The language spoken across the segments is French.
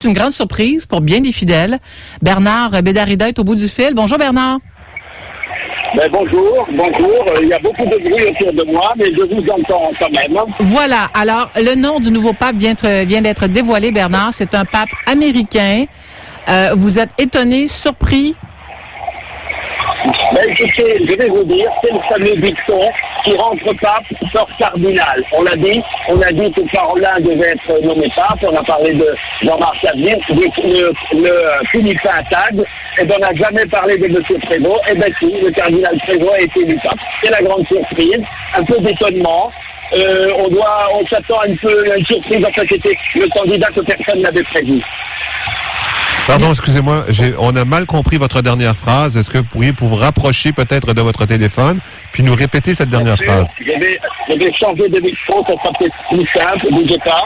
Une grande surprise pour bien des fidèles. Bernard Bédarida est au bout du fil. Bonjour Bernard. Bonjour. Il y a beaucoup de bruit autour de moi, mais je vous entends quand même. Voilà. Alors, le nom du nouveau pape vient d'être dévoilé, Bernard. C'est un pape américain. Vous êtes étonné, surpris? Écoutez, je vais vous dire, c'est le fameux dicton qui rentre pape, sort cardinal. On a dit que Parolin devait être nommé pape, on a parlé de Jean-Marc Avenir, le Philippin Tag, et on n'a jamais parlé de M. Prévost. Si, le cardinal Prévost a été élu pape. C'est la grande surprise, un peu d'étonnement. On s'attend à une surprise, en fait, c'était le candidat que personne n'avait prévu. Pardon, excusez-moi, on a mal compris votre dernière phrase. Est-ce que vous pourriez vous rapprocher peut-être de votre téléphone, puis nous répéter cette dernière phrase? Je vais changer de micro, ça sera peut-être plus simple, bougez pas.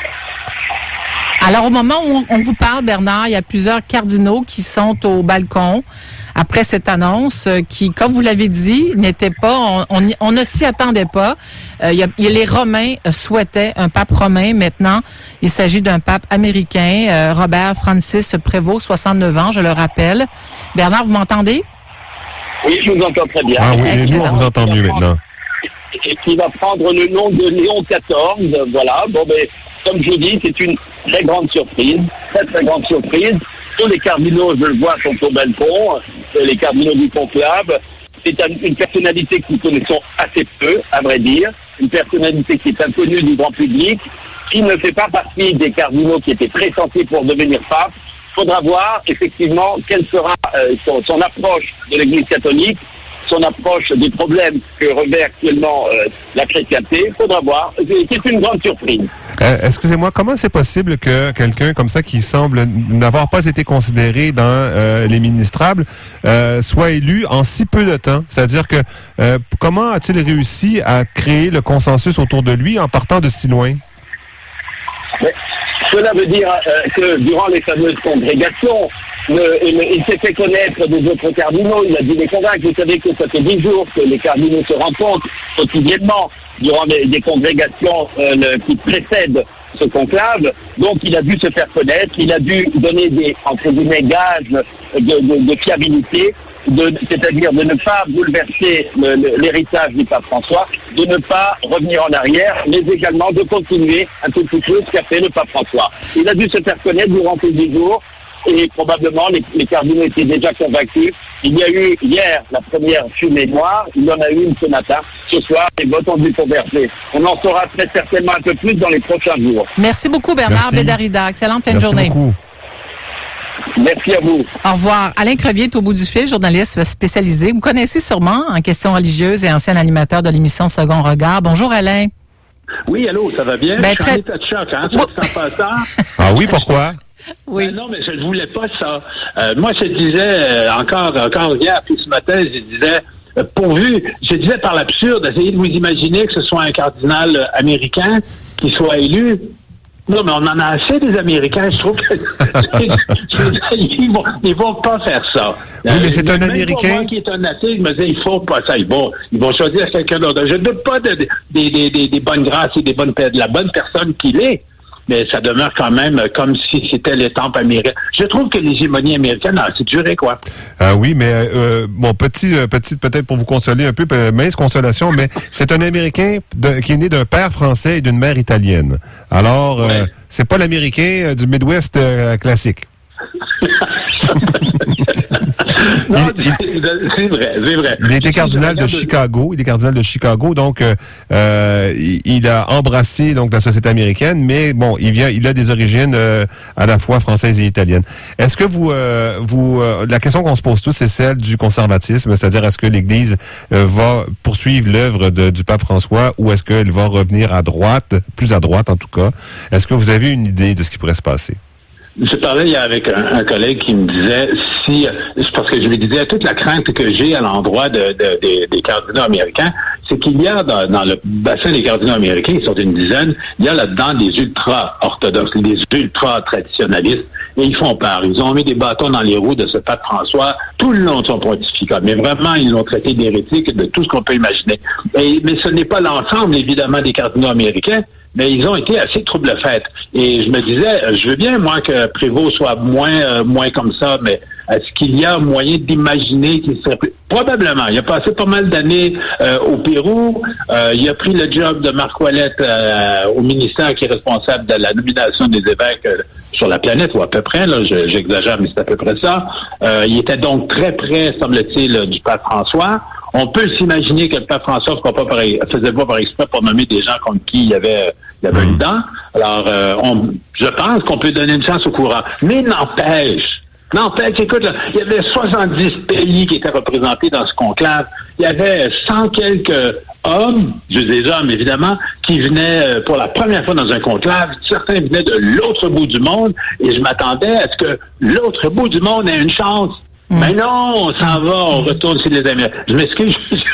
Alors, au moment où on vous parle, Bernard, il y a plusieurs cardinaux qui sont au balcon après cette annonce qui, comme vous l'avez dit, n'était pas, on ne s'y attendait pas. Les Romains souhaitaient un pape romain. Maintenant, il s'agit d'un pape américain, Robert Francis Prévost, 69 ans, je le rappelle. Bernard, vous m'entendez? Oui, je vous entends très bien. Ah oui, et nous, on vous entend mieux maintenant. Et qui va prendre le nom de Léon XIV, voilà. Comme je dis, c'est une très grande surprise, très grande surprise. Tous les cardinaux, je le vois, sont au balcon, les cardinaux du conclave. C'est une personnalité que nous connaissons assez peu, à vrai dire, une personnalité qui est inconnue du grand public, qui ne fait pas partie des cardinaux qui étaient pressentis pour devenir pape. Il faudra voir, effectivement, quelle sera son approche de l'Église catholique, son approche des problèmes que revêt actuellement la chrétienté. Il faudra voir. C'est une grande surprise. Excusez-moi, comment c'est possible que quelqu'un comme ça qui semble n'avoir pas été considéré dans les ministrables soit élu en si peu de temps? C'est-à-dire que comment a-t-il réussi à créer le consensus autour de lui en partant de si loin? Mais cela veut dire que durant les fameuses congrégations, il s'est fait connaître des autres cardinaux, il a dû les convaincre. Vous savez que ça fait 10 jours que les cardinaux se rencontrent quotidiennement durant des congrégations qui précèdent ce conclave. Donc il a dû se faire connaître, il a dû donner des, entre guillemets, gages de fiabilité, c'est-à-dire de ne pas bouleverser l'héritage du pape François, de ne pas revenir en arrière, mais également de continuer un tout petit peu ce qu'a fait le pape François. Il a dû se faire connaître durant ces 10 jours. Et probablement, les cardinaux étaient déjà convaincus. Il y a eu hier la première fumée noire, il y en a eu une ce matin. Ce soir, les votes ont dû converger. On en saura très certainement un peu plus dans les prochains jours. Merci beaucoup, Bernard Bédarida. Excellente fin de journée. Merci beaucoup. Merci à vous. Au revoir. Alain Crevier est au bout du fil, journaliste spécialisé. Vous connaissez sûrement en questions religieuses et ancien animateur de l'émission Second Regard. Bonjour, Alain. Oui, allô, ça va bien? Ben, je suis en état de choc, hein? Ah oui, pourquoi? Oui. Non, mais je ne voulais pas ça. Moi, je disais, encore hier, puis ce matin, je disais, je disais par l'absurde, essayez de vous imaginer que ce soit un cardinal américain qui soit élu. Non, mais on en a assez des Américains, je trouve que ils vont pas faire ça. Oui, mais c'est un Américain. Moi qui est un athée, je me disais, il faut pas ça. Ils vont choisir quelqu'un d'autre. Je ne doute pas des bonnes grâces et de la bonne personne qu'il est. Mais ça demeure quand même comme si c'était l'étampe américaine. Je trouve que l'hégémonie américaine a assez duré, quoi. Oui, mais peut-être pour vous consoler un peu, mince consolation, mais c'est un Américain qui est né d'un père français et d'une mère italienne. Alors, c'est pas l'Américain du Midwest classique. Non, c'est vrai. Il était cardinal de Chicago. Donc il a embrassé donc la société américaine, mais bon, il a des origines à la fois françaises et italiennes. Est-ce que la question qu'on se pose tous, c'est celle du conservatisme, c'est-à-dire est-ce que l'Église va poursuivre l'œuvre du pape François ou est-ce qu'elle va revenir à droite, plus à droite en tout cas? Est-ce que vous avez une idée de ce qui pourrait se passer? Je parlais hier avec un collègue qui me disait parce que je lui disais toute la crainte que j'ai à l'endroit des cardinaux américains, c'est qu'il y a dans le bassin des cardinaux américains, ils sont une dizaine, il y a là-dedans des ultra-orthodoxes, des ultra-traditionalistes, et ils font peur. Ils ont mis des bâtons dans les roues de ce pape François tout le long de son pontificat. Mais vraiment, ils l'ont traité d'hérétique de tout ce qu'on peut imaginer. Mais ce n'est pas l'ensemble, évidemment, des cardinaux américains. mais ils ont été assez trouble-fêtes. Et je me disais, je veux bien, moi, que Prévost soit moins comme ça, mais est-ce qu'il y a moyen d'imaginer qu'il serait plus... Probablement. Il a passé pas mal d'années au Pérou. Il a pris le job de Marc Ouellette au ministère qui est responsable de la nomination des évêques sur la planète, ou à peu près, là, j'exagère, mais c'est à peu près ça. Il était donc très près, semble-t-il, du pape François. On peut s'imaginer que le pape François faisait pas par exprès pour nommer des gens contre qui il y avait une dent. Alors, je pense qu'on peut donner une chance au courant. Mais n'empêche, écoute, là, il y avait 70 pays qui étaient représentés dans ce conclave. Il y avait 100 quelques hommes, des hommes évidemment, qui venaient pour la première fois dans un conclave. Certains venaient de l'autre bout du monde et je m'attendais à ce que l'autre bout du monde ait une chance. Mais non, on s'en va, on retourne chez les Américains. Je m'excuse.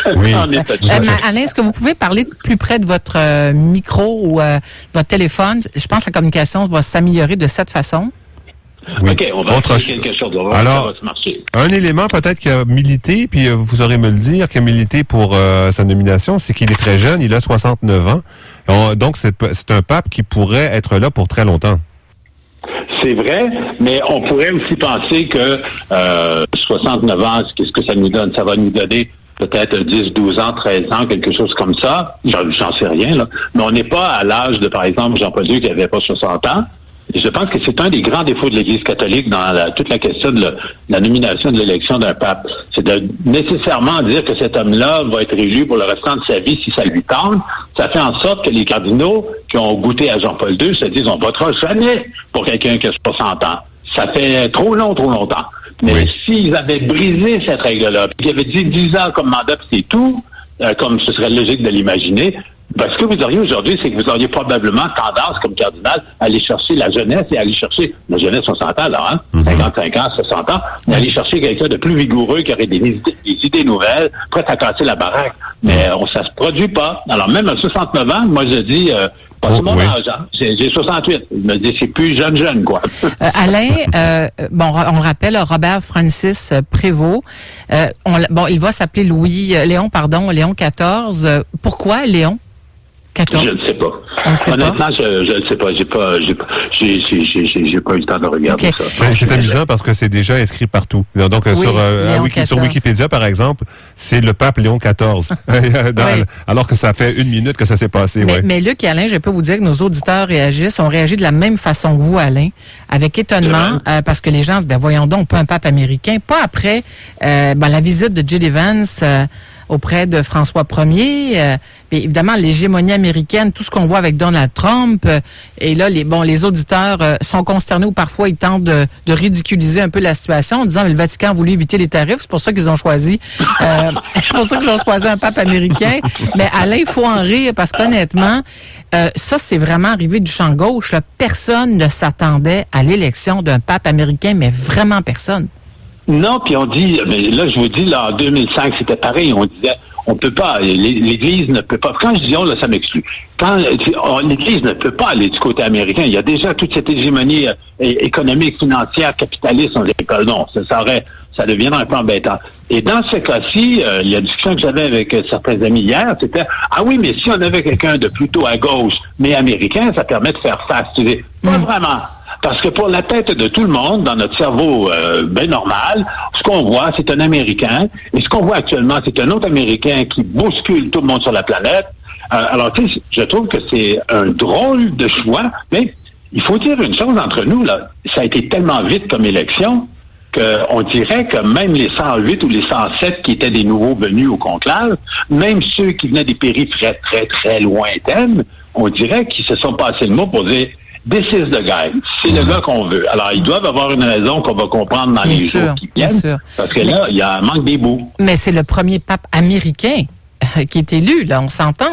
Alain, est-ce que vous pouvez parler plus près de votre micro ou votre téléphone? Je pense que la communication va s'améliorer de cette façon. Oui. OK, on va faire quelque chose. Alors, ça va marcher. Un élément peut-être qui a milité, puis vous saurez me le dire, qui a milité pour sa nomination, c'est qu'il est très jeune, il a 69 ans. Donc, c'est un pape qui pourrait être là pour très longtemps. C'est vrai, mais on pourrait aussi penser que 69 ans, qu'est-ce que ça nous donne? Ça va nous donner peut-être 10, 12 ans, 13 ans, quelque chose comme ça. J'en sais rien, là. Mais on n'est pas à l'âge de, par exemple, Jean-Paul II qui n'avait pas 60 ans. Et je pense que c'est un des grands défauts de l'Église catholique dans toute la question de la nomination de l'élection d'un pape. C'est de nécessairement dire que cet homme-là va être élu pour le restant de sa vie si ça lui tente. Ça fait en sorte que les cardinaux qui ont goûté à Jean-Paul II se disent on votera jamais pour quelqu'un qui a 60 ans. Ça fait trop longtemps. Mais s'ils avaient brisé cette règle-là, puis qu'ils avaient dit 10 ans comme mandat, puis c'est tout, comme ce serait logique de l'imaginer, ce que vous auriez aujourd'hui, c'est que vous auriez probablement tendance, comme cardinal, à aller chercher la jeunesse et à aller chercher, la jeunesse 60 ans, là, 55 ans, 60 ans, mais aller chercher quelqu'un de plus vigoureux qui aurait des idées nouvelles, prêt à casser la baraque. Mais ça se produit pas. Alors même à 69 ans, moi je dis... c'est mon âge, hein? J'ai 68. Je me dis, c'est plus jeune, quoi. Alain, on rappelle Robert Francis Prévost. Il va s'appeler Léon XIV. Pourquoi Léon XIV? Je ne sais pas. Honnêtement, je ne sais pas. J'ai pas eu le temps de regarder ça. C'est amusant parce que c'est déjà inscrit partout. Donc, sur Wikipédia, par exemple, c'est le pape Léon XIV. Alors que ça fait 1 minute que ça s'est passé. Mais Luc et Alain, je peux vous dire que nos auditeurs ont réagi de la même façon que vous, Alain, avec étonnement, parce que les gens, voyons donc, pas un pape américain. Pas après la visite de J.D. Vance auprès de François Ier. Évidemment, l'hégémonie américaine, tout ce qu'on voit avec Donald Trump. Et là, les auditeurs sont consternés ou parfois ils tentent de ridiculiser un peu la situation en disant mais le Vatican a voulu éviter les tarifs. C'est pour ça qu'ils ont choisi. C'est pour ça qu'ils ont choisi un pape américain. Mais Alain, il faut en rire parce qu'honnêtement, ça, c'est vraiment arrivé du champ gauche. Là. Personne ne s'attendait à l'élection d'un pape américain, mais vraiment personne. Non, puis on dit, mais là, je vous dis, là, en 2005, c'était pareil. On disait, on peut pas, l'Église ne peut pas. Quand je dis on, là, ça m'exclut. L'Église ne peut pas aller du côté américain. Il y a déjà toute cette hégémonie économique, financière, capitaliste. On dit, non, ça deviendra un peu embêtant. Et dans ce cas-ci, il y a une discussion que j'avais avec certains amis hier, c'était, oui, mais si on avait quelqu'un de plutôt à gauche, mais américain, ça permet de faire face. Tu dis, pas vraiment. Parce que pour la tête de tout le monde, dans notre cerveau normal, ce qu'on voit, c'est un Américain. Et ce qu'on voit actuellement, c'est un autre Américain qui bouscule tout le monde sur la planète. Alors, tu sais, je trouve que c'est un drôle de choix. Mais il faut dire une chose entre nous, là. Ça a été tellement vite comme élection qu'on dirait que même les 108 ou les 107 qui étaient des nouveaux venus au conclave, même ceux qui venaient des périphéries très, très, très lointaines, on dirait qu'ils se sont passés le mot pour dire this is the guy. C'est le gars qu'on veut. Alors, ils doivent avoir une raison qu'on va comprendre dans les jours qui viennent. Parce que là, il y a un manque des bouts. Mais c'est le premier pape américain qui est élu, là. On s'entend.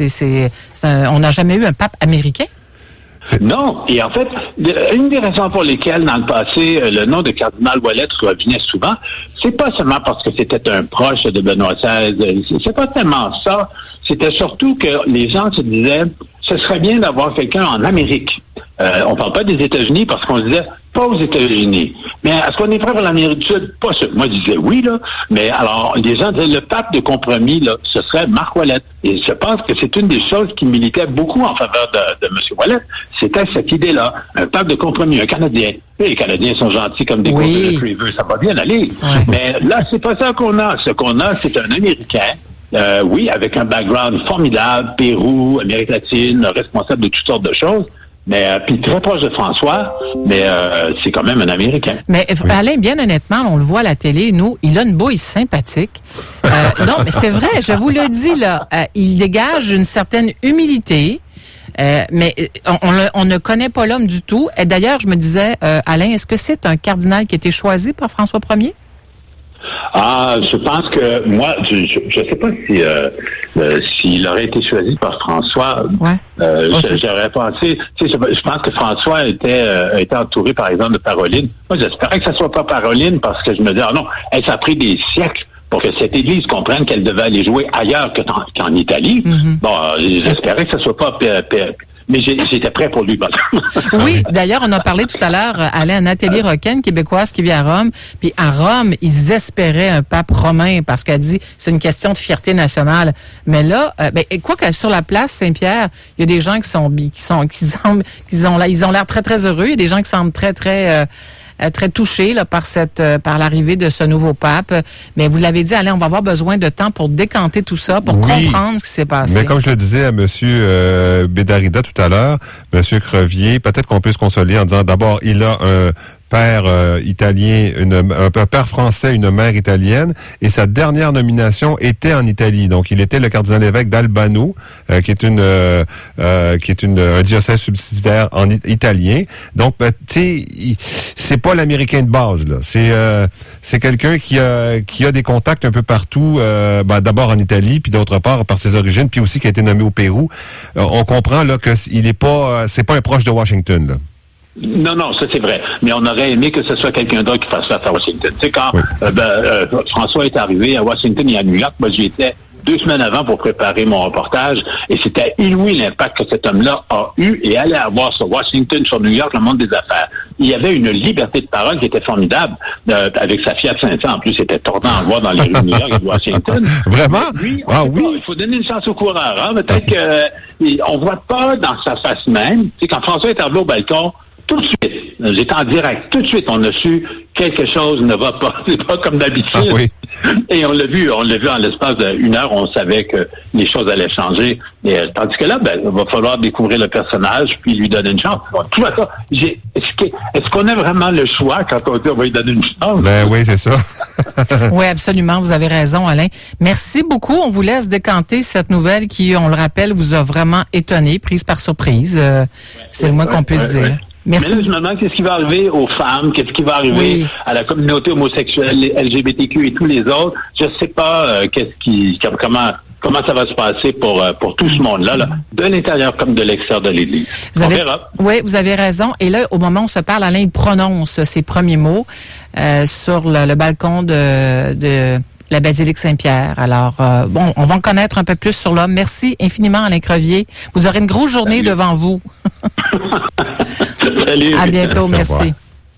On n'a jamais eu un pape américain. Non. Et en fait, une des raisons pour lesquelles, dans le passé, le nom de cardinal Ouellette revenait souvent, c'est pas seulement parce que c'était un proche de Benoît XVI. C'est pas tellement ça. C'était surtout que les gens se disaient, ce serait bien d'avoir quelqu'un en Amérique. On parle pas des États-Unis parce qu'on se disait, pas aux États-Unis. Mais est-ce qu'on est prêt pour l'Amérique du Sud? Pas sûr. Moi, je disais oui, là. Mais alors, les gens disaient, le pape de compromis, là, ce serait Marc Ouellet. Et je pense que c'est une des choses qui militait beaucoup en faveur de M. Ouellet. C'était cette idée-là. Un pape de compromis, un Canadien. Et les Canadiens sont gentils comme des Golden Retrievers. Ça va bien aller. Ouais. Mais là, c'est pas ça qu'on a. Ce qu'on a, c'est un Américain. Oui, avec un background formidable, Pérou, Amérique latine, responsable de toutes sortes de choses. Mais puis très proche de François, mais c'est quand même un Américain. Mais Alain, bien honnêtement, on le voit à la télé, il a une bouille sympathique. Non, mais c'est vrai, je vous le dis là, il dégage une certaine humilité. Mais on ne connaît pas l'homme du tout. Et d'ailleurs, je me disais, Alain, est-ce que c'est un cardinal qui a été choisi par François Ier? Ah, je pense que moi, je sais pas s'il aurait été choisi par François. Ouais. J'aurais pensé. Tu sais, je pense que François était entouré, par exemple, de Paroline. Moi, j'espérais que ça soit pas Paroline parce que je me dis, ah non, ça a pris des siècles pour que cette Église comprenne qu'elle devait aller jouer ailleurs qu'en Italie. Mm-hmm. Bon, j'espérais que ça soit pas. Mais j'étais prêt pour lui. Oui, d'ailleurs, on a parlé tout à l'heure, Alain, Nathalie Roquenne, québécoise, qui vit à Rome. Puis à Rome, ils espéraient un pape romain parce qu'elle dit c'est une question de fierté nationale. Mais là, quoi que sur la place Saint-Pierre, il y a des gens qui ont l'air très très heureux. Il y a des gens qui semblent très touchés là par l'arrivée de ce nouveau pape. Mais vous l'avez dit, Alain, on va avoir besoin de temps pour décanter tout ça, pour comprendre ce qui s'est passé. Mais comme je le disais à M. Bédarida tout à l'heure, M. Crevier, peut-être qu'on peut se consoler en disant d'abord, il a un père italien, un père français, une mère italienne, et sa dernière nomination était en Italie. Donc, il était le cardinal évêque d'Albano, qui est un diocèse subsidiaire en italien. Donc, tu sais, c'est pas l'Américain de base là. C'est quelqu'un qui a des contacts un peu partout. D'abord en Italie, puis d'autre part par ses origines, puis aussi qui a été nommé au Pérou. On comprend là que c'est pas un proche de Washington là. Non, ça c'est vrai. Mais on aurait aimé que ce soit quelqu'un d'autre qui fasse face à Washington. Tu sais, quand François est arrivé à Washington et à New York, moi j'y étais 2 semaines avant pour préparer mon reportage, et c'était inouï l'impact que cet homme-là a eu et allait avoir sur Washington, sur New York, le monde des affaires. Il y avait une liberté de parole qui était formidable, avec sa Fiat 500. En plus, c'était tordant à voir dans les rues de New York et de Washington. Vraiment? Oui, il faut donner une chance au coureur. Hein? Peut-être qu'on voit pas dans sa face même. Tu sais, quand François est arrivé au balcon, tout de suite, j'étais en direct, tout de suite, on a su quelque chose ne va pas, c'est pas comme d'habitude. Ah oui. Et on l'a vu en l'espace d'1 heure, on savait que les choses allaient changer. Et, tandis que là, il va falloir découvrir le personnage puis lui donner une chance. Bon, tout ça, est-ce qu'on a vraiment le choix quand on dit on va lui donner une chance? Ben oui, c'est ça. Oui, absolument, vous avez raison, Alain. Merci beaucoup. On vous laisse décanter cette nouvelle qui, on le rappelle, vous a vraiment étonné, prise par surprise. C'est le moins qu'on puisse dire. Merci. Mais là, je me demande qu'est-ce qui va arriver aux femmes, qu'est-ce qui va arriver à la communauté homosexuelle, les LGBTQ et tous les autres. Je sais pas comment ça va se passer pour tout ce monde-là, de l'intérieur comme de l'extérieur de l'Église. On verra. Oui, vous avez raison. Et là, au moment où on se parle, Alain, il prononce ses premiers mots sur le balcon de la basilique Saint-Pierre. Alors, on va en connaître un peu plus sur l'homme. Merci infiniment, Alain Crevier. Vous aurez une grosse journée devant vous. Salut. À bientôt, merci.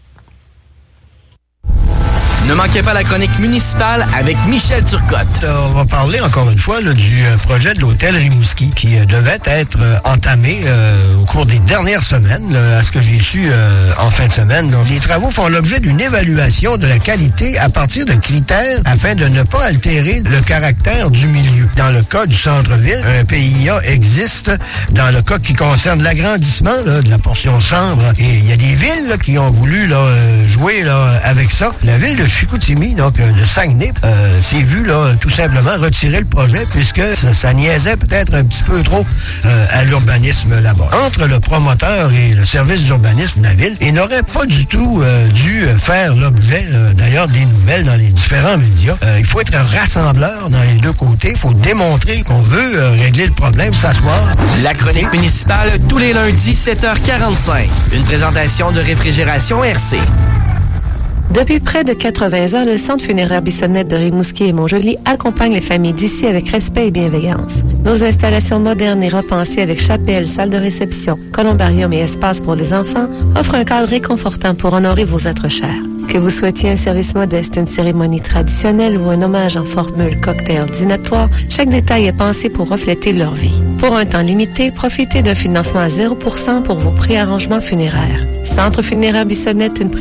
Ne manquez pas la chronique municipale avec Michel Turcotte. On va parler encore une fois du projet de l'hôtel Rimouski qui devait être entamé au cours des dernières semaines, à ce que j'ai su en fin de semaine. Donc, les travaux font l'objet d'une évaluation de la qualité à partir de critères afin de ne pas altérer le caractère du milieu. Dans le cas du centre-ville, un PIA existe dans le cas qui concerne l'agrandissement de la portion chambre. Et il y a des villes qui ont voulu jouer avec ça. La ville de Chicoutimi, donc de Saguenay, s'est vu tout simplement retirer le projet puisque ça niaisait peut-être un petit peu trop à l'urbanisme là-bas. Entre le promoteur et le service d'urbanisme de la ville, il n'aurait pas du tout dû faire l'objet d'ailleurs des nouvelles dans les différents médias. Il faut être rassembleur dans les deux côtés. Il faut démontrer qu'on veut régler le problème, s'asseoir. La chronique municipale tous les lundis 7h45. Une présentation de Réfrigération RC. Depuis près de 80 ans, le Centre funéraire Bissonnette de Rimouski et Montjoly accompagne les familles d'ici avec respect et bienveillance. Nos installations modernes et repensées avec chapelle, salle de réception, columbarium et espace pour les enfants offrent un cadre réconfortant pour honorer vos êtres chers. Que vous souhaitiez un service modeste, une cérémonie traditionnelle ou un hommage en formule cocktail dînatoire, chaque détail est pensé pour refléter leur vie. Pour un temps limité, profitez d'un financement à 0% pour vos préarrangements funéraires. Centre funéraire Bissonnette, une